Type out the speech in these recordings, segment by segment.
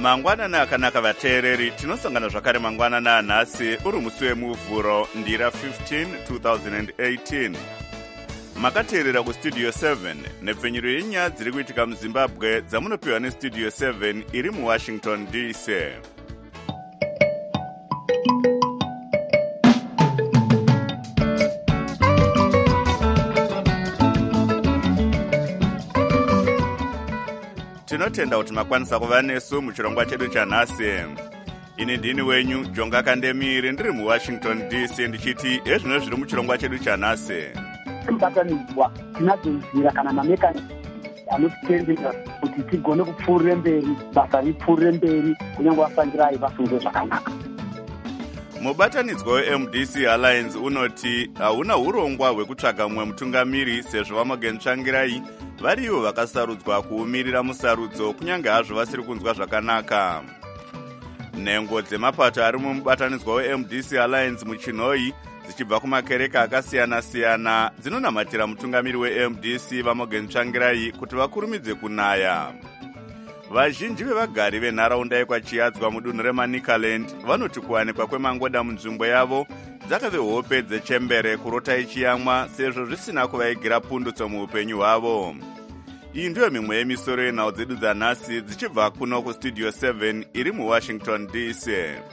Mangwanana akanaka vateereri, tinosangana zvakare mangwanana anhasi uri musi wemuvhuro ndira 15 2018. Makateerera kustudio 7 nepfenyuro yenyaya dziri kuitika muzimbabwe dzamunopiwa nestudio 7 iri muwashington dc. Tinotenda kuti makwanisa kuva nesu muchirongwa chedu chanhasi. Ini ndini wenyu Jonga Kandemiri ndiri muwashington dc ndichiti ezvino zviri muchirongwa chedu chanhasi. Mubatanidzwa tinazoizira kana mamekani anotitendera kuti tigone kupfuurire mberi, basa ripfuurire mberi, kunyange vasangirai vafunge zvakanaka. Mubatanidzwa weMDC Alliance unoti hauna urongwa hwekutsvaga mumwe mutungamiri sezvo vaMorgan Tsvangirai varivo vakasarudzwa kuumirira musarudzo kunyange hazvo vasiri kunzwa zvakanaka. Nhengo dzemapato ari mumubatanidzwa weMDC Alliance muchinhoi dzichibva kumakereka akasiyana-siyana dzinonamatira mutungamiri weMDC vaMorgan Tsvangirai kuti vakurumidze kunaya. Vazhinji vevagari venharaunda yekwachiyadzwa mudunhu reManicaland vanoti kuwanikwa kwemangoda munzvimbo yavo dzakave hope dzechembere kurota ichiyamwa sezvo zvisina kuvaigira pundutso muupenyu hwavo. Iyi ndiyo mimwe yemisoro yenhau dzedu dzanhasi dzichibva kuno kustudio 7 iri muwashington dc.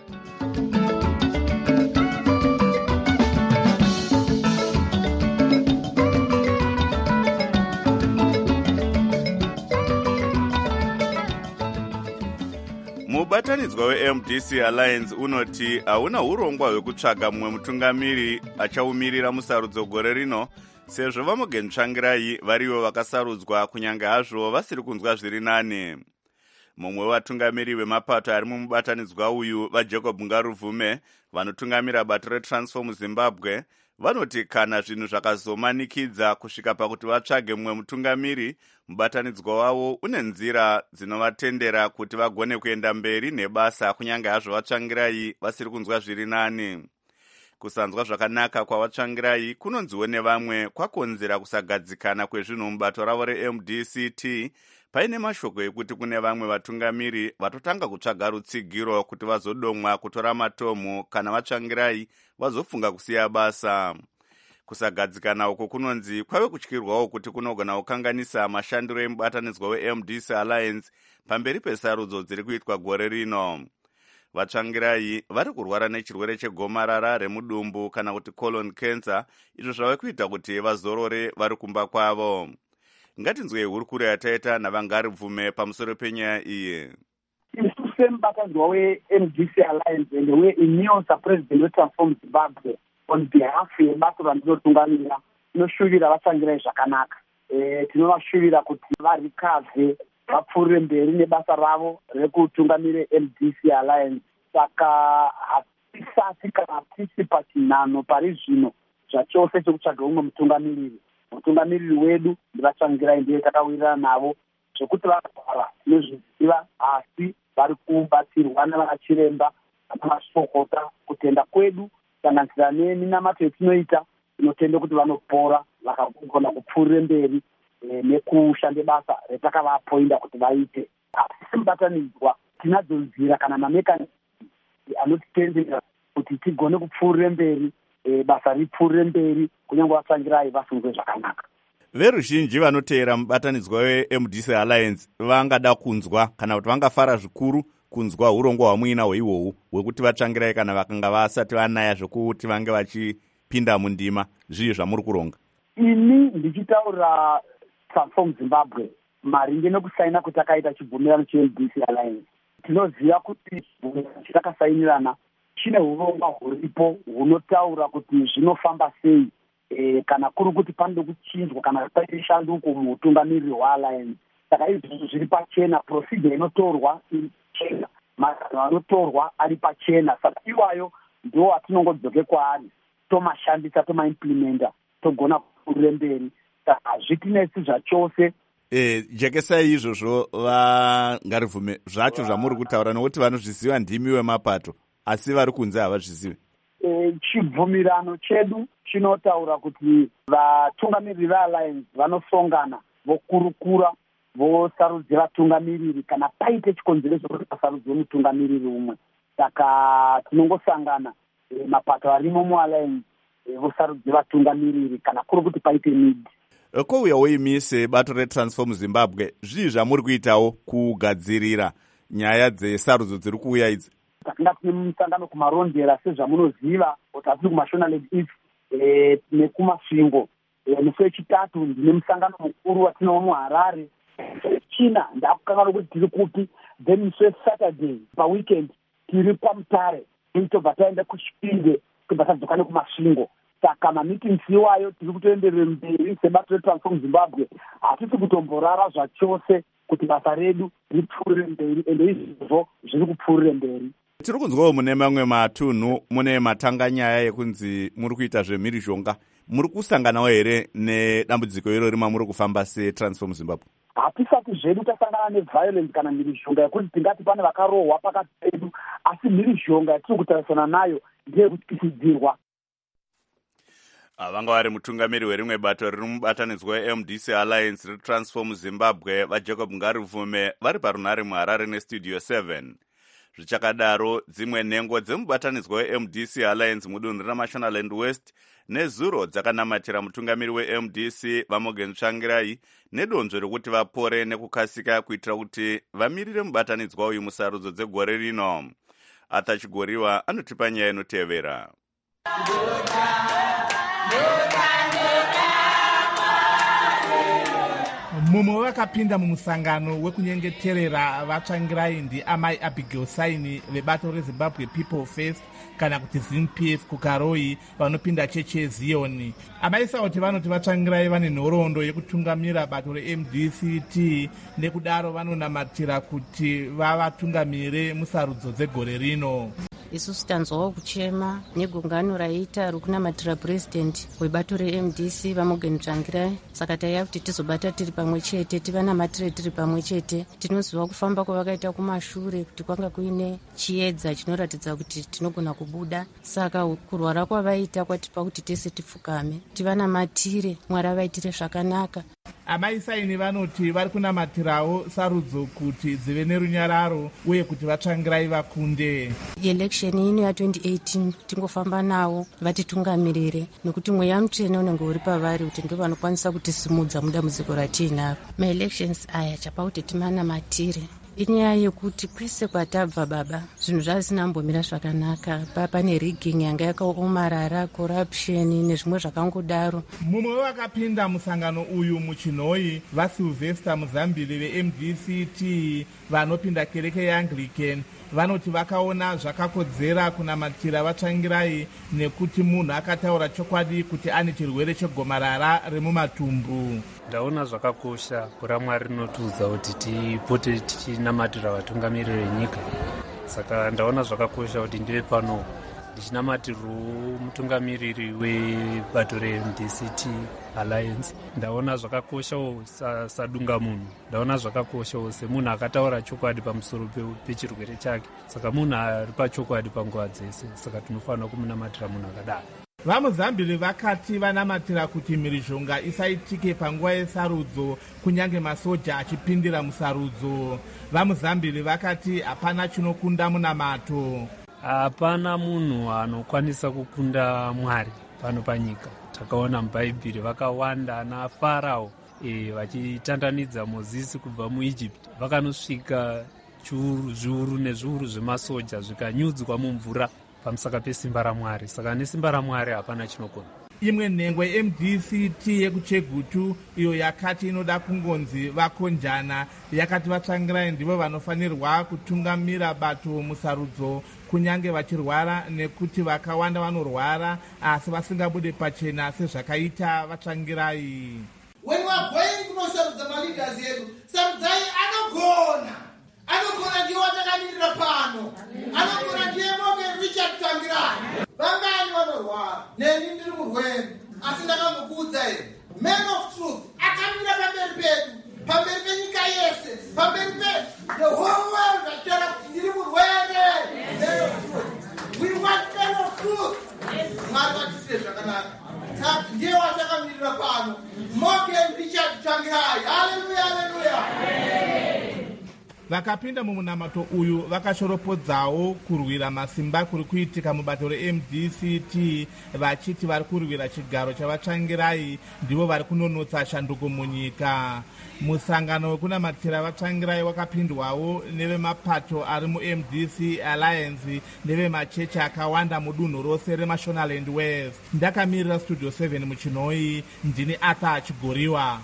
Mubatanidzwa weMDC Alliance unoti hauna urongwa hwekutsvaga mumwe mutungamiri achaumirira musarudzo gore rino sezvo vaMorgan Tsvangirai varivo vakasarudzwa kunyange hazvo vasiri kunzwa zviri nani. Mumwe wevatungamiri vemapato ari mumubatanidzwa uyu vaJacob Ngaruvume vanotungamira bato reTransform Zimbabwe vanoti kana zvinhu zvakazomanikidza kusvika pakuti vatsvage mumwe mutungamiri, mubatanidzwa wavo une nzira dzinovatendera kuti vagone kuenda mberi nebasa kunyange hazvo vaTsvangirai vasiri kunzwa zviri nani. Kusanzwa zvakanaka kwavaTsvangirai kunonziwo nevamwe kwakonzera kusagadzikana kwezvinhu mubato ravo reMDCT, paine mashoko ekuti kune vamwe vatungamiri vatotanga kutsvaga rutsigiro kuti vazodomwa kutora matomhu kana vaTsvangirai vazofunga kusiya basa. Kusagadzikana uko kunonzi kwave kutyirwawo kuti kunogona kukanganisa mashandiro emubatanidzwa weMDC Alliance pamberi pesarudzo dziri kuitwa gore rino. VaTsvangirai vari kurwara nechirwere chegomarara remudumbu kana kuti colon cancer, izvo zvave kuita kuti vazorore vari kumba kwavo. Ngatinzwei hurukuro yataita naVangaribvume pamusoro penyaya iyi. Isu semubatanidzwa weMDC Alliance and weINEOSA president weTransform Zimbabwe on behalf yebato randinotungamira tinoshuvira vaTsvangirai zvakanaka. Tinovashuvira kuti varikavhe vapfuurire mberi nebasa ravo rekutungamira MDC Alliance. Saka hatisati kana tisi pachinhano pari zvino zvachose chekutsvaga umwe mutungamiriri wedu ndivaTsvangirai ndiye takawirirana navo zvekuti varwara tinozviziva, asi vari kubatsirwa navanachiremba namazvikokota. Kutenda kwedu kusanganisira neminamato yetinoita tinotenda kuti vanopora vakagona kupfuurire mberi nekushande basa retakavapoinda kuti vaite. Asi mubatanidzwa tinadzo nzira kana mamekani anotitendera kuti tigone kupfuurire mberi, basa ripfuurire mberi, kunyange vaTsvangirai vafunge zvakanaka. Veruzhinji vanoteera mubatanidzwa weMDC Alliance vangada kunzwa kana kuti vangafara zvikuru kunzwa urongwa hwamuinahwo ihwohwu hwekuti vaTsvangirai kana vakanga vasati vanaya zvokuti vange vachipinda mundima zviyi zvamuri kuronga. Ini ndichitaura Transform Zimbabwe maringe nekusaina kutakaita chibvumirano cheMDC Alliance, tinoziva kuti chitakasainirana chine urongwa huripo hunotaura kuti zvinofamba sei kana kuri kuti panoda kuchinjwa kana paite shanduko muutungamiriri hwaAlliance. Saka izvi zviri pachena, procedure inotorwa iri pachena, mazano anotorwa ari pachena. Saka iwayo ndo atinongodzoke kwaari, tomashandisa, tomaimplimenta, togona kupfuurire mberi. Saka hazvitinetsi zvachose. Jekesai izvozvo Vangaribvume zvacho zvamuri kutaura nokuti vanozviziva ndimi wemapato asi vari kunze havazvizive. Chibvumirano chedu chinotaura kuti vatungamiriri veAlliance vanosongana vokurukura vosarudze vatungamiriri kana paite chikonzereso kuti pasarudzwe mutungamiriri umwe. Saka tinongosangana mapato arimo mualliance vosarudze vatungamiriri kana kuri kuti paite need. Kouyawo imi sebato reTransform Zimbabwe, zvii zvamuri kuitawo kugadzirira nyaya dzesarudzo dziri kuuya idzi? Takanga tine musangano kumarondera sezvamunoziva, kuti hatiri kuMashonaled East nekumasvingo. Musi wechitatu ndine musangano mukuru watinowo muHarare. China ndakukanganwa kuti tiri kupi. Then musi weSaturday paweekend tiri paMutare. Tobva taenda kuChipinge tobva tadzoka nekumasvingo. Saka mameetings iwayo tiri kutoenderera mberi sebato reTransform Zimbabwe. Hatisi kutomborara zvachose kuti basa redu ripfuurire mberi, ende izvozvo zviri kupfuurire mberi. Tiri kunzwawo mune mamwe matunhu mune matanganyaya yekunzi muri kuita zvemhirizhonga. Muri kusanganawo here nedambudziko irori mamuri kufamba seTransform Zimbabwe? Hatisati zvedu tasangana neviolence kana mhirizhonga yekuti tingati pane vakarohwa pakati pedu, asi mhirizhonga yatiri kutarisana nayo ndeyekutisidzirwa. Vanga vari mutungamiri werimwe bato riri mubatanidzwa weMDC Alliance reTransform Zimbabwe vaJacob Ngarivume vari parunhare muHarare neStudio 7. Zvichakadaro, dzimwe nhengo dzemubatanidzwa weMDC Alliance mudunhu raMashonaland West nezuro dzakanamatira mutungamiri weMDC Vamogen Tsvangirai nedonzvo rekuti vapore nekukasika kuitira kuti vamirire mubatanidzwa uyu musarudzo dzegore rino. Arthur Chigoriwa anotipa nyaya inotevera. Mumwe vakapinda mumusangano wekunyengeterera vatsvangirai ndiamai Abigail Saini vebato reZimbabwe People First kana kuti ZINPF kuKaroi vanopinda chechi yeZioni. Amai Sauti vanoti vatsvangirai vane nhoroondo yekutungamira bato reMDCT, nekudaro vanonamatira kuti vavatungamire musarudzo dzegore rino. Isusu tanzwawo kuchema negungano raita rokunamatira president webato reMDC Vamogen Tsvangirai, saka taiya kuti tizobata tiri pamwe chete, tivanamatire tiri pamwe chete. Tinoziva kufamba kwavakaita kumashure kuti kwanga kuine chiedza chinoratidza kuti tinogona kubuda, saka kurwara kwavaita kwatipa kuti tese tipfukame tivanamatire, Mwari avaitire zvakanaka. Amai Saini vanoti vari kunamatirawo sarudzo kuti dzive nerunyararo uye kuti vatsvangirai vakunde. Election ino ya2018 tingofamba nawo vatitungamirire, nekuti mweya mutsvene unenge uri pavari kuti ndo vanokwanisa kutisimudza mudambudziko ratiinaro. Maelections aya chapa kuti timanamatire. Inyaya yekuti kwese kwatabva baba zvinhu zvazina mbomira zvakanaka, pane rigging yanga yakaomarara, corruption nezvimwe zvakangodaro. Mumwe wakapinda musangano uyu muChinoi vaSylvester Muzambili veMDCT vanopinda kereke yeAnglican vanoti vakaona zvakakodzera kunamatira vatsvangirai nekuti munhu akataura chokwadi kuti ane chirwere chegomarara remumatumbu. Ndaona zvakakosha kura Mwari rinotiudza kuti tipote tichinamatira vatungamiri venyika. Saka ndaona zvakakosha kuti ndive pano ndichinamatirawo mutungamiriri webato reMDCT Alliance. Ndaona zvakakoshawo sadunga munhu, ndaona zvakakoshawo semunhu akataura chokwadi pamusoro pechirwere chake. Saka munhu ari pachokwadi panguva dzese, saka tinofanira kumunamatira munhu akadaro. VaMuzambili vakati vanamatira kuti mhirizhonga isaitike panguva yesarudzo kunyange masoja achipindira musarudzo. VaMuzambili vakati hapana chinokunda munamato. Hapana munhu anokwanisa kukunda Mwari pano panyika. Takaona muBhaibheri vakawanda ana Farao vachitandanidza Mozisi kubva muIjipiti, vakanosvika zviuru nezviuru zvemasoja zvikanyudzwa mumvura pamusaka pesimba raMwari. Saka nesimba raMwari hapana chinokona. Imwe nhengo yeMDCT yekuChegutu iyo yakati inoda kungonzi vakonjana yakati vatsvangirai ndivo vanofanirwa kutungamira bato musarudzo kunyange vachirwara, nekuti vakawanda vanorwara asi vasingabude pachena sezvakaita vatsvangirai. When we are going kunosarudza maleaders edu, sarudzai anogona ndiye watakamirira pano, anogona ndiye Mogen Richard Tsvangirai. Vangani vanorwara, neni ndiri murwere, asi ndakamukudza here. Man of truth akamira pamberi pedu, pamberi penyika yese, pamberi pedu the whole world vachitaura kuti ndiri murwere. Man of truth, we want man of truth. Mwari vatitire zvakanaka. Ndiye watakamirira pano, Mogen Richard Tsvangirai. Hallelujah, hallelujah. vakapinda mumunamato uyu vakashoropodzawo kurwira masimba kuri kuitika mubato reMDCT vachiti vari kurwira chigaro chavatsvangirai ndivo vari kunonotsa shanduko munyika. Musangano wekunamatira vatsvangirai wakapindwawo nevemapato ari muMDC Alliance nevemachechi akawanda mudunhu rose reMashonaland West. Ndakamirira Studio 7 muchinoi, ndini Ata Chigoriwa.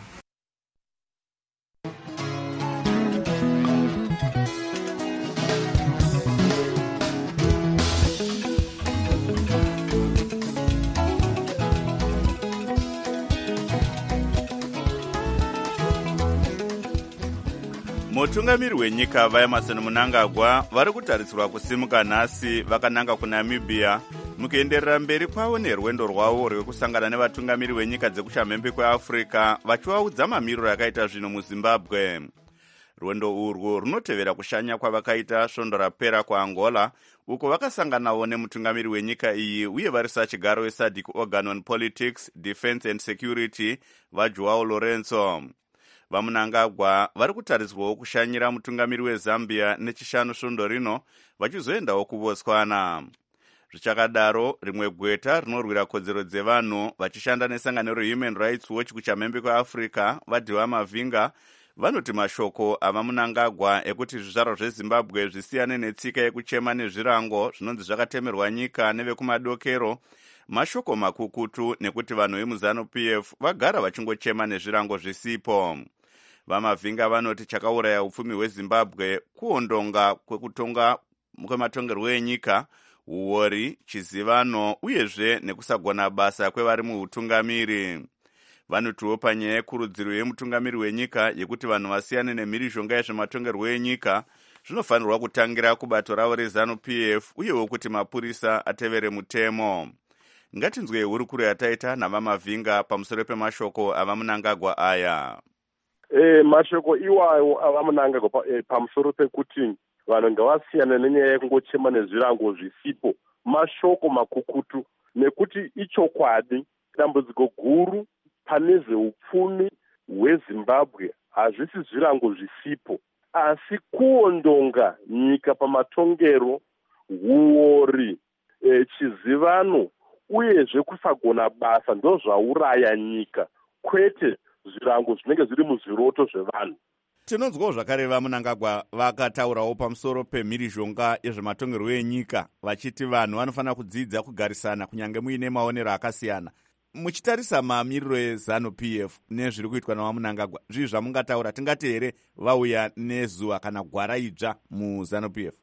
Mutungamiri wenyika vaEmerson Mnangagwa vari kutarisirwa kusimuka nhasi vakananga kuNamibia mukuenderera mberi kwavo nerwendo rwavo rwekusangana nevatungamiri venyika dzekuchamhembe kweAfrica vachivaudza mamiriro akaita zvino muZimbabwe. Rwendo urwu runotevera kushanya kwavakaita svondo rapera kuAngola uko vakasanganawo nemutungamiri wenyika iyi uye varisa chigaro weSADC Organ on Politics, Defence and Security vaJoao Lourenço. VaMnangagwa vari kutarisirwawo kushanyira mutungamiri weZambia nechishanu svondo rino vachizoendawo kuBotswana. Zvichakadaro, rimwe gweta rinorwira kodzero dzevanhu vachishanda nesangano reHuman Rights Watch kuchamhembe kweAfrica vaDhiwa Mavinga vanoti mashoko avaMnangagwa ekuti zvizvarwa zveZimbabwe zvisiyane netsika yekuchema nezvirango zvinonzi zvakatemerwa nyika nevekumadokero mashoko makukutu nekuti vanhu vemuZANU-PF vagara vachingochema nezvirango zvisipo. VaMavinga vanoti chakauraya upfumi hweZimbabwe kuondonga kwekutonga kwematongerwo enyika, uori, chizivano uyezve nekusagona basa kwevari muutungamiri. Vanotiwo panyaya yekurudziro yemutungamiri wenyika yekuti vanhu vasiyane nemhirizhonga yezvematongerwo enyika zvinofanirwa kutangira kubato ravo reZANU-PF uyewo kuti mapurisa atevere mutemo. Ngatinzwe hurukuru yataita navaMavinga pamusoro pemashoko avaMnangagwa aya. Mashoko iwayo avaMnangagwa pamusoro pekuti vanhu ngavasiyane nenyaya yekungochema nezvirango zvisipo mashoko makukutu, nekuti ichokwadi dambudziko guru pane zveupfumi hweZimbabwe hazvisi zvirango zvisipo asi kuondonga nyika pamatongero, uori, chizivano uyezve kusagona basa ndo zvauraya nyika, kwete zvirango zvinenge zviri muzviroto zvevanhu. Tinonzwawo zvakare vaMnangagwa vakataurawo pamusoro pemhirizhonga yezvematongerwo enyika vachiti vanhu vanofanira kudzidza kugarisana kunyange muine maonero akasiyana. Muchitarisa mamiriro eZANU-PF nezviri kuitwa navaMnangagwa, zvii zvamungataura? Tingati here vauya nezuva kana gwara idzva muZANU-PF?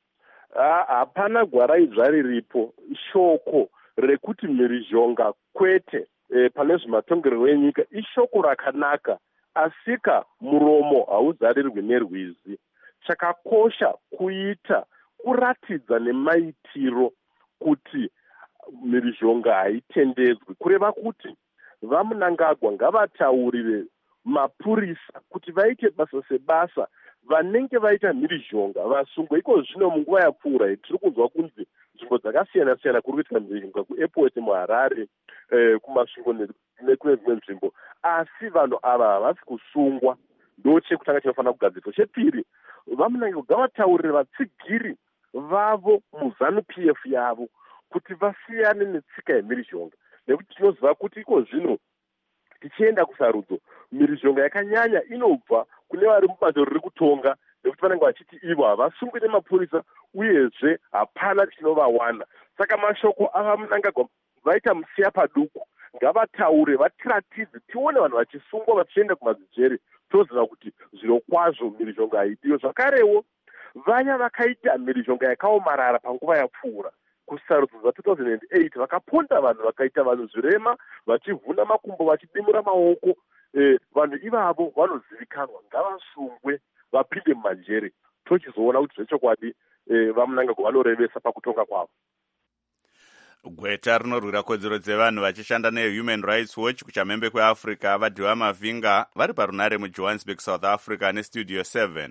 Hapana gwara idzva riripo. Shoko rekuti mhirizhonga kwete pane zvematongerwo enyika ishoko rakanaka, asika muromo hauzarirwi nerwizi. Chakakosha kuita kuratidza nemaitiro kuti mhirizhonga haitendedzwi, kureva kuti vaMnangagwa ngavataurire mapurisa kuti vaite basa sebasa vanenge vaita mhirizhonga vasungwe. Iko zvino munguva yapfuura tiri kunzwa kunzi nzvimbo dzakasiyana siyana kuri kuitika mhirizhonga kuAirport muHarare, kumasvingo nekune dzimwe nzvimbo, asi vanhu ava havasi kusungwa. Ndo chekutanga chinofanira kugadzirwa. Chepiri, vaMnangagwa ngavataurire vatsigiri vavo muZANU-PF yavo kuti vasiyane netsika yemhirizhonga, nekuti tinoziva kuti iko zvino tichienda kusarudzo mhirizhonga yakanyanya inobva kune vari mubato riri kutonga, nekuti vanenge vachiti ivo havasungwi nemapurisa uyezve hapana chinovawana. Saka mashoko avaMnangagwa vaita musiya paduku, ngavataure vatiratidze tione vanhu vachisungwa vachienda kumadzijeri toziva kuti zviro kwazvo mhirizhonga haidiyo. Zvakarewo vaya vakaita mhirizhonga yakaomarara panguva yapfuura kusarudzo dza2008 vakaponda vanhu vakaita vanhu zvirema vachivhuna makumbo vachidimura maoko, vanhu ivavo vanozivikanwa, ngavasungwe vapinde mumajeri tochizoona kuti zvechokwadi vaMnangagwa vanorevesa pakutonga kwavo. Gweta rinorwira kodzero dzevanhu vachishanda neHuman Rights Watch kuchamhembe kweAfrica vaDhiwa Mavinga vari parunare muJohannesburg, South Africa neStudio 7.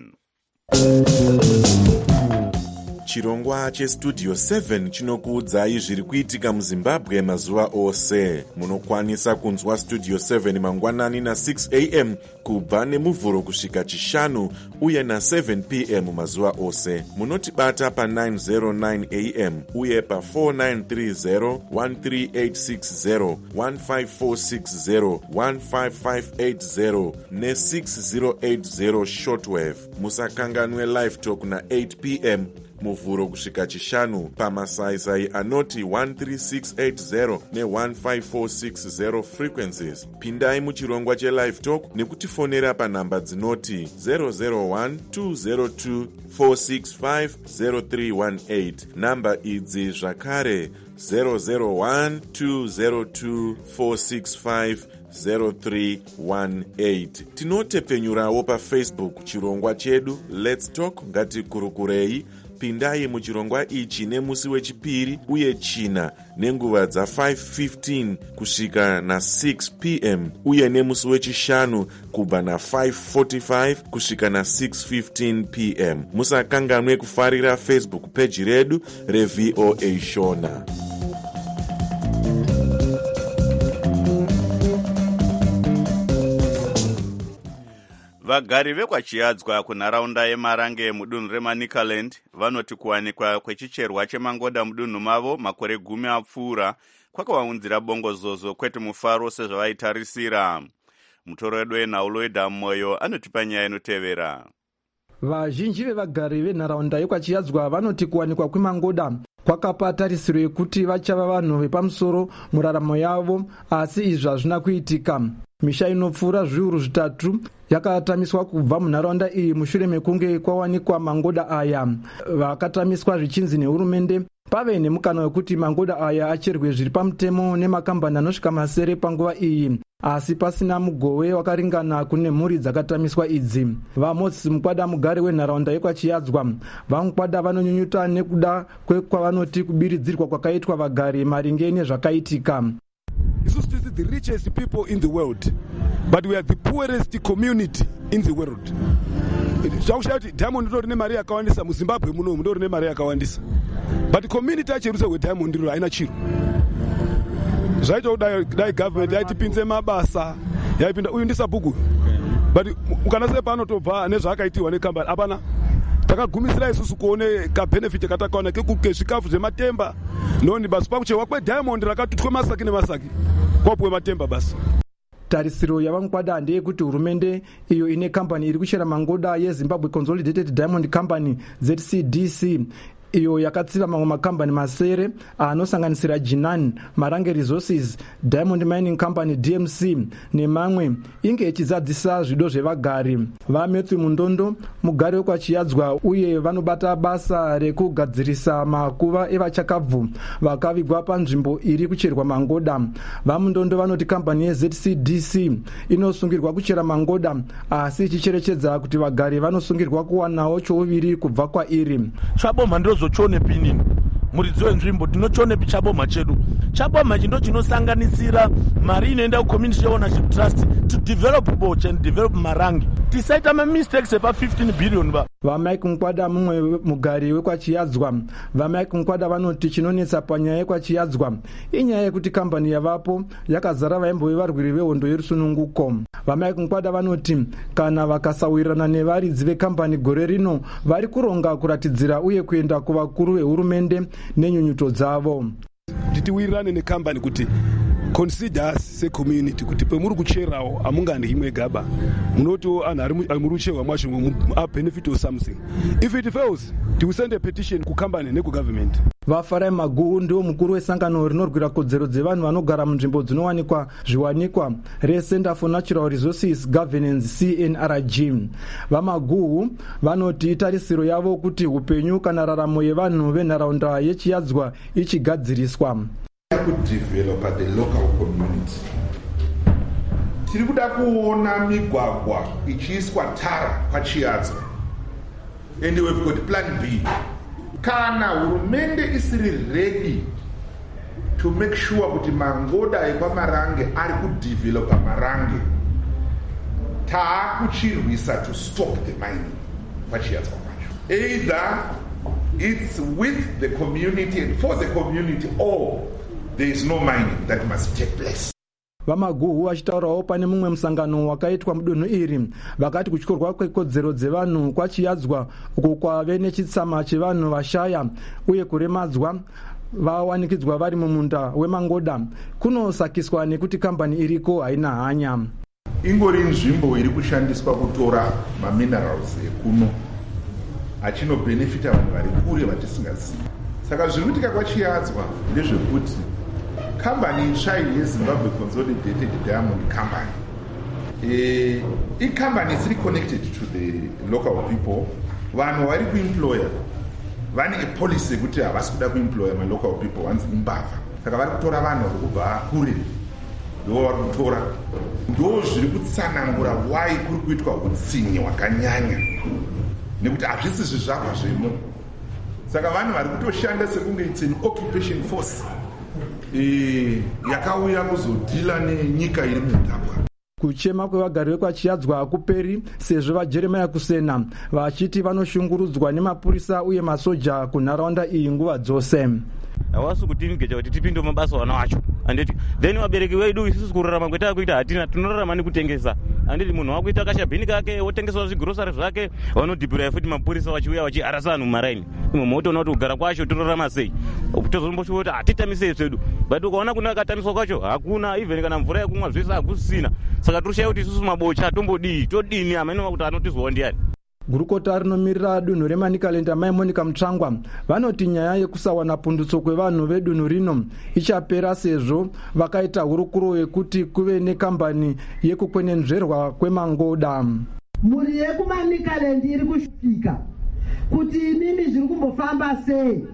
Chirongwa cheStudio 7 chinokuudzai zviri kuitika muZimbabwe mazuva ose. Munokwanisa kunzwa Studio 7 mangwanani na 6 am kubva nemuvhuro kusvika chishanu uye na7 pm mazuva ose. Munotibata pa909 am uye pa4930 13860 15460 15580 ne6080 shortwave. Musakanganwe live talk na8 pm muvhuro kusvika chishanu pamasaisai anoti 13680 ne15460 frequencies. Pindai muchirongwa chelive talk nekutifonera panhamba dzinoti 001 202 465 0318. Namba idzi zvakare 001 202 465 0318. Tinotepfenyurawo paFacebook chirongwa chedu Let's Talk ngatikurukurei. Pindai muchirongwa ichi nemusi wechipiri uye china nenguva dza5:15 kusvika na6 pm uye nemusi wechishanu kubva na5:45 kusvika na6:15 pm. Musakanganwe kufarira Facebook page redu reVOA Shona. Vagari vekwachiadzwa kunharaunda yeMarange mudunhu reManicaland vanoti kuwanikwa kwechicherwa chemangoda mudunhu mavo makore 10 apfuura kwakavaunzira bongozozo kwete mufaro sezvavaitarisira. Mutoro wedu wenhaulo weDhammoyo anotipa nyaya inotevera. Vazhinji vevagari venharaunda yekwachiadzwa vanoti kuwanikwa kwemangoda kwakapa tarisiro yekuti vachava vanhu vepamusoro muraramo yavo, asi izvi hazvina kuitika. Misha inopfuura zviuru zvitatu yakatamiswa kubva munharaunda iyi mushure mekunge kwawanikwa mangoda aya. Vakatamiswa zvichinzi nehurumende pave nemukana wekuti mangoda aya acherwe zviri pamutemo nemakambani anosvika masere panguva iyi, asi pasina mugove wakaringana kune mhuri dzakatamiswa idzi. VaMoses Mukwada, mugari wenharaunda yekwachiadzwa, vamukwada vanonyunyuta nekuda kwavanoti kubiridzirwa kwakaitwa vagari maringe nezvakaitika. Isusu tisi the richest people in the world, but we are the poorest community in the world. Zvakushaya kuti Diamond ndori nemari yakawandisa muZimbabwe muno, ndori nemari yakawandisa, but community yacheruse kweDiamond ndiro haina chiro. Zvaita kudai government yaitipinze mabasa, yaipinda uyu ndisabhuku, but ukanase panotobva nezvaakaitirwa nekambani apana. Takagumisira isusu kuone kabenefit katakaona kekuke zvikafu zvematemba noni basi pakuchewa kweDiamond rakatutwe masaki nemasaki kwapuwe matemba basi. Tarisiro yavamukwada ndeyekuti hurumende iyo ine kambani iri kuchera mangoda yeZimbabwe Consolidated Diamond Company ZCDC, iyo yakatsiva mamwe makambani masere anosanganisira Jinan, Marange Resources, Diamond Mining Company DMC nemamwe, inge ichizadzisa zvido zvevagari. VaMatthew Mundondo, mugari wekwachiadzwa uye vanobata basa rekugadzirisa makuva evachakabvu vakavigwa panzvimbo iri kucherwa mangoda. VaMundondo vanoti kambani yeZCDC inosungirwa kuchera mangoda, asi ichicherechedza kuti vagari vanosungirwa kuwanawo chouviri kubva kwairi. Chaboma ndozochone pinini muridzi wenzvimbo tinochonepi chaboma chedu. Chaboma chindo chinosanganisira mari inoenda kuCommunity Ownership Trust to develop Boch and develop Marange. Tisaita mistakes epa 15 billion ba. VaMike Mukwada, mumwe mugari wekwachiadzwa, VaMike Mukwada vanoti chinonetsa panyaya yekwachiadzwa inyaya yekuti kambani yavapo yakazara vaimbove varwiri vehondo yerusununguko. VaMike Mukwada vanoti kana vakasawirirana nevaridzi vekambani gore rino vari kuronga kuratidzira uye kuenda kuvakuru vehurumende nenyunyuto dzavo. Titiwirirane nekambani kuti consider us secommunity kuti pemuri kucherawo amungani imwe gaba munotiwo anhu ari muri kucherwa mwacho benefit or something. If it fails, we send a petition kukambani nekugovernment. Vafarai Maguhu ndiwo mukuru wesangano rinorwira kodzero dzevanhu vanogara munzvimbo dzinowanikwa zviwanikwa reCenter for Natural Resources Governance CNRG. VaMaguhu vanoti itarisiro yavo kuti upenyu kana raramo yevanhu venharaunda yechiadzwa ichigadziriswa. Kudevelopa the local community. Tiri kuda kuona migwagwa ichiiswa tara pachiadzwa, and we've got plan B. Kana hurumende isiri ready to make sure kuti mangoda ekwaMarange ari kudevelopa Marange, taakuchirwisa to stop the mining pachiadzwa kwacho. Either it's with the community and for the community, or there is no mining that must take place. vamaguhu vachitaurawo pane mumwe musangano wakaitwa mudunhu iri vakati kutyorwa kwekodzero dzevanhu kwachiyadzwa uko kwave nechitsama chevanhu vashaya uye kuremadzwa vawanikidzwa vari mumunda wemangoda kunosakiswa nekuti kambani iriko haina hanya. Ingori nzvimbo iri kushandiswa kutora maminerals ekuno achinobhenefita vanhu vari kure vatisingazivi. Saka zviri kuitika kwachiyadzwa ndezvekuti kambani itsva yeZimbabwe Consolidated Diamond Company ikambani isiri connected to the local people. Vanhu vari kuemploya vane policy yekuti havasi kuda kuemploya malocal people vanzi imbavha. Saka vari kutora vanhu vari kubva kure ndo vari kutora. Ndo zviri kutsanangura why kuri kuitwa utsinye hwakanyanya nekuti hazvisi zvizvarwa zvemo. Saka vanhu vari kutoshanda sekunge it's an occupation force yakauya kuzodhila nenyika iri mudhapwa. Kuchema kwevagari vekwachiyadzwa hakuperi sezvo vajeremiya kusena vachiti vanoshungurudzwa nemapurisa uye masoja kunharaunda iyi nguva dzose. Havasi kutiningeja kuti tipinde mabasa wana wacho anditi then vabereki vedu isusu kurarama kwetava kuita hatina, tinorarama nekutengesa. Anditi munhu wakuita kashabhini kake wotengesawo zvigrosari zvake vanodhibhira futi mapurisa vachiuya vachiharasa vanhu mumaraini. Imwe motoona kuti kugara kwacho tinorarama sei, tozomboshuva kuti hatitamisei zvedu, but ukaona kuna akatamiswa kwacho hakuna, even kana mvura yekumwa zvese hakusina. Saka tiroshaya kuti isusu mabocha tombodii todini hamenova kuti anotizwawo ndiani. Gurukota rinomirira dunhu reManicaland Mai Monica Mutsvangwa vanoti nyaya yekusawana pundutso kwevanhu vedunhu rino ichapera sezvo vakaita hurukuro yekuti kuve nekambani yekukwenenzverwa kwemangoda. Muri yekuManicaland iri kusvika kuti inini zviri kumbofamba sei.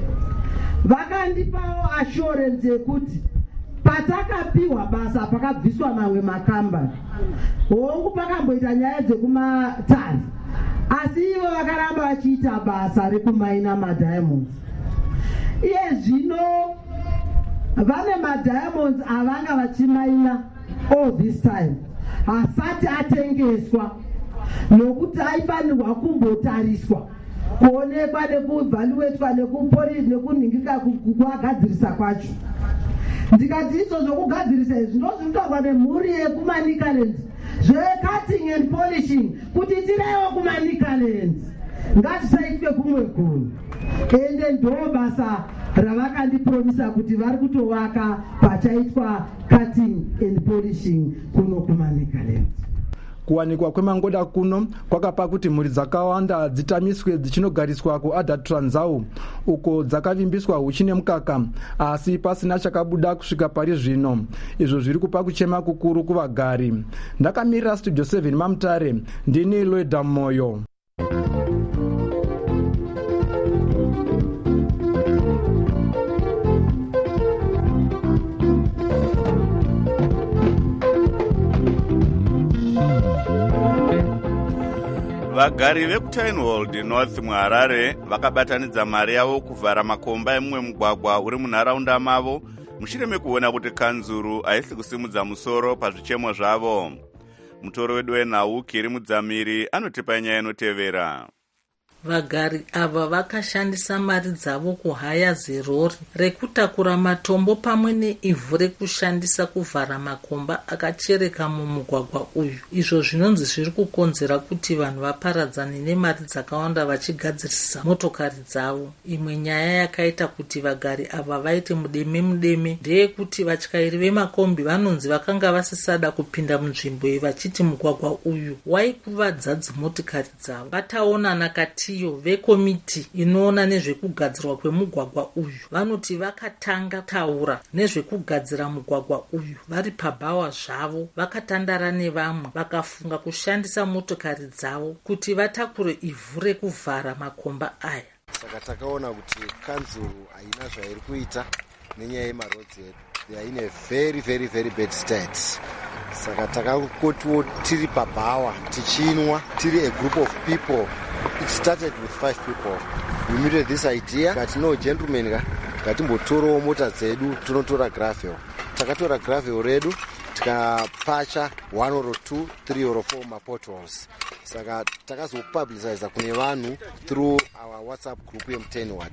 Vakandipawo assurance yekuti patakapiwa basa pakabviswa mamwe makambani hongu pakamboita nyaya dzekumatari, asi ivo vakaramba vachiita basa rekumaina madiamonds. Iye zvino vane madiamonds avanga vachimaina all this time asati atengeswa nokuti aifanirwa kumbotariswa kuonekwa nekuvaluetwa nekuningirika kuagadzirisa kwacho. Ndikati izvozvo kugadzirisa izvi ndozvinotaurwa nemhuri yekuManicaland zve-cutting and polishing kuti tirewo kuManicaland ngatisaitwe kumwe kunhu. Ende ndo basa ravakandipromisa kuti vari kutovaka pachaitwa cutting and polishing kuno kuManicaland. Kuwanikwa kwemangoda kuno kwakapa kuti mhuri dzakawanda dzitamiswe dzichinogariswa kuAdha Tranzau uko dzakavimbiswa huchi nemukaka, asi pasina chakabuda kusvika pari zvino. Izvo zviri kupa kuchema kukuru kuvagari. Ndakamirira Studio 7 Mamutare, ndini Loida Moyo. Vagari vekuTynewald North muHarare vakabatanidza mari yavo kuvhara makomba emumwe mugwagwa uri munharaunda mavo mushure mekuona kuti kanzuru haisi kusimudza musoro pazvichemo zvavo. Mutoro wedu wenhau Kiri Mudzamiri anotipa nyaya inotevera. Vagari ava vakashandisa mari dzavo kuhaya zirori rekutakura matombo pamwe neivhu rekushandisa kuvhara makomba akachereka mumugwagwa uyu. Izvo zvinonzi zviri kukonzera kuti vanhu vaparadzane nemari dzakawanda vachigadzirisa motokari dzavo. Imwe nyaya yakaita kuti vagari ava vaite mudeme ndeyekuti vatyairi vemakombi vanonzi vakanga vasisada kupinda munzvimbo iyi vachiti mugwagwa uyu waikuvadza dzimotikari dzavo. Vataonana kati vekomiti inoona nezvekugadzirwa kwemugwagwa uyu vanoti vakatanga taura nezvekugadzira mugwagwa uyu vari pabhawa zvavo, vakatandara nevamwe vakafunga kushandisa motokari dzavo kuti vatakure ivhu rekuvhara makomba aya. Saka takaona kuti kanzuru haina zvairi kuita nenyaya yemarhodzi edu, yaine very bad stats. Saka takakotiwo tiri pabhawa tichinwa tiri a group of people. It started with 5 people. We muted this idea that no gentlemen ngatimbotorowo mota dzedu tonotora gravel. Takatora gravel redu tikapacha 1 or 2, 3 or 4 mapotholes. Saka takazopublicize kune vanhu through our WhatsApp group yeMuTynewald.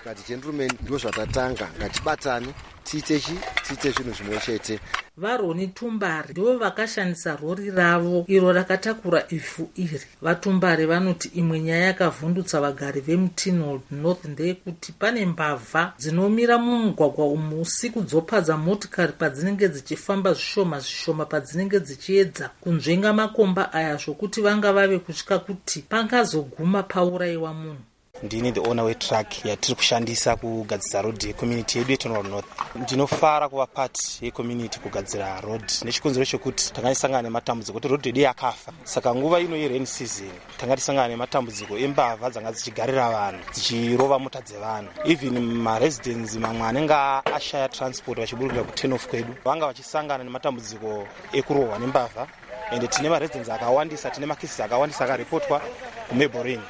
tikati gentlemen ndo zvatatanga, ngatibatane tiite zvinhu zvimwe chete. varoni tumbare ndivo vakashandisa rori ravo iro rakatakura ivhu iri. vatumbare vanoti imwe nyaya yakavhundutsa vagari vemutinwold north ndeyekuti pane mbavha dzinomira mumugwagwa umu usiku dzopadza motikari padzinenge dzichifamba zvishoma padzinenge dzichiedza kunzvenga makomba aya zvokuti vanga vave kutya kuti pangazoguma paurayiwa munhu. ndini the owner wetrack yatiri kushandisa kugadzira road yecommunity yedu yetonwald north. ndinofara kuva part yecommunity kugadzira road nechikonzero chekuti tangatisangana nematambudziko kuti road yedu yakafa. saka nguva ino yerain season tangatisangana nematambudziko embavha dzanga dzichigarira vanhu dzichirova mota dzevanhu. even maresidents mamwe anenge ashaya transport vachiburukira ku10 off kwedu vanga vachisangana nematambudziko ekurohwa nembavha. ende tine maresidents akawandisa, tine makesses akawandisa akaripotwa kumeborini.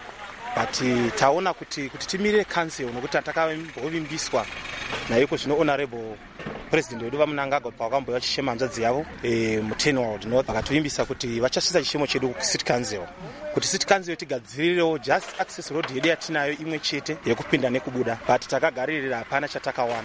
but taona kuti timirire council nokuti takavimbiswa naiko zvino honorable president wedu vamunangagwa pakamboya chishema hanzvadzi yavo mutenwald north vakatovimbisa kuti vachasvitsa chishemo chedu kucity council kuti city council tigadzirirewo just access road yedu yatinayo imwe chete yekupinda nekubuda. but takagaririra hapana chatakawana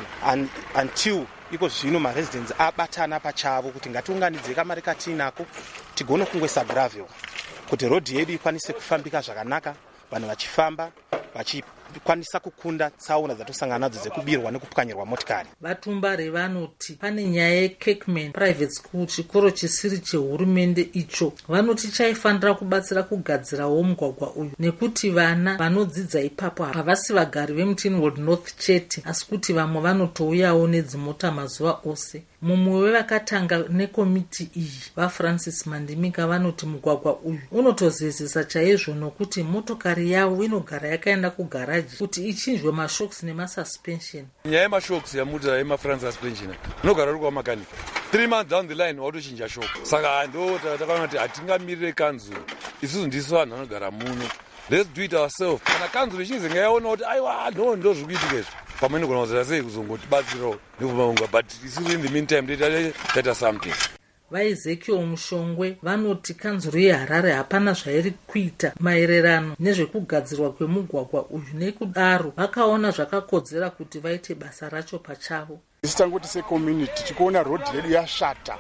until iko zvino maresidents abatana pachavo kuti ngatiunganidze kamari katinako tigone kungwesa gravel kuti road yedu ikwanise kufambika zvakanaka, vanhu vachifamba vachikwanisa kukunda tsaona dzatosangana nadzo dzekubirwa nekupwanyirwa motikari. vatumbare vanoti pane nyaya yekirkman private school, chikoro chisiri chehurumende icho. vanoti chaifanira kubatsira kugadzirawo mugwagwa uyu nekuti vana vanodzidza ipapo havasi vagari vemutinwold north chete asi kuti vamwe vanotouyawo nedzimota mazuva ose. mumwe wevakatanga nekomiti iyi vafrancis mandimika vanoti mugwagwa uyu unotozezesa chaizvo nokuti motokari yavo inogara yakaenda kugaraji kuti ichinjwe mashoks nemasuspension. nyaya yemashoks yamuta yemafrans suspension unogara uri kwamakanika 3 months down the line watochinja shok. saka ndo takaona kuti hatingamirire kanzuro isusu ndisu vanhu vanogara muno. let's do it ourselves. kana kanzuro ichinzi ngayaona kuti aiwa ndo zviri kuitika izvi pamwe kona kuzira sei kuzongotibatsirawo nekuvaunga. but isusu in the meantime taita something. vaezekiel mushongwe vanoti kanzuro yeharare hapana zvairi kuita maererano nezvekugadzirwa kwemugwagwa uyu, nekudaro vakaona zvakakodzera kuti vaite basa racho pachavo. isi tangoti secommunity tichikuona road yedu yashata,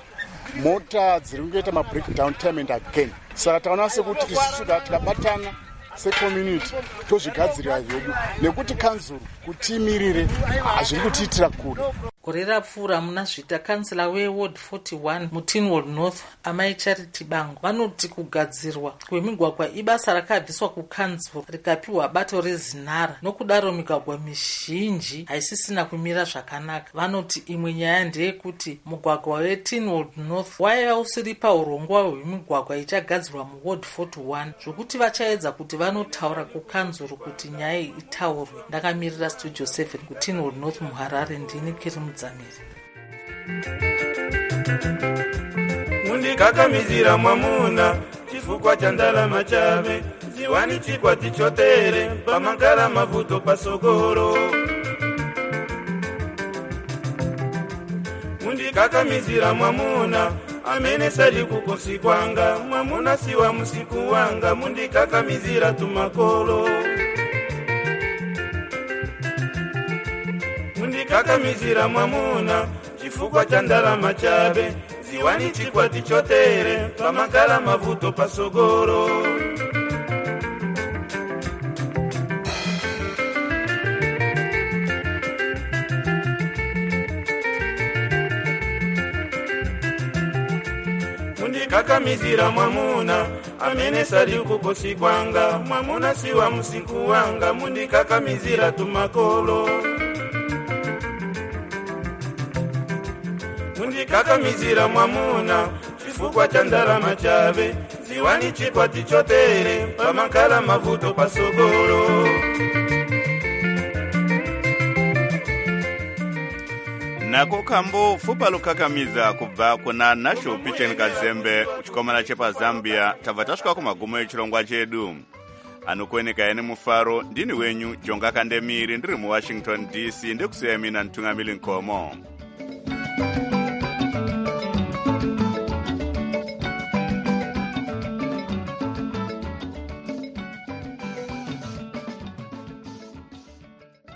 mota dziri kungoita mabreakdown time and again. saka taona sekuti isusu tikabatana secommunity tozvigadzirira zvedu nekuti kanzuro kutimirire hazviri kutiitira kure. gore rapfuura muna zvita kansela weward 41 mutinwold north amai charity bango vanoti kugadzirwa kwemigwagwa ibasa rakabviswa kukanzuro rikapiwa bato rezinhara. nokudaro migwagwa mizhinji haisisina kumira zvakanaka. vanoti imwe nyaya ndeyekuti mugwagwa wetinwold north waiva usiri paurongwa hwemigwagwa ichagadzirwa muward 41 zvokuti vachaedza kuti vanotaura kukanzuro kuti nyaya itaurwe. ndakamirira studio 7 kutinwold north muharare. ndini kiri mudzamiri. mundikakamizira mwamuna chifukwa cha ndalama chave ziwani chikwati chotere pamakala mavuto pasogoro. mundikakamizira mwamuna amene sali kukosi kwanga mwamuna siwa musiku wanga mundikakamizira tumakolo. mundikakamizira mwamuna chifukwa cha ndalama chave ziwani chikwati chotere pamakala mavuto pasogoro. mundikakamizira mwamuna amene sali kukosi kwanga mwamuna siwa musiku wanga mundikakamizira tumakolo. mundikakamizira mwamuna chifukwa cha ndalama chave ziwani chikwati chotere pamakala mavuto pasogoro. nako kambo fupa lukakamiza kubva kuna nacho pichen kazembe chikomana chepa Zambia. tabva tasvika kumagumo echirongwa chedu. anokuoneka ene mufaro ndini wenyu Jonga Kandemiri ndiri muWashington DC ndikusiya mina Ntungamili Nkomo.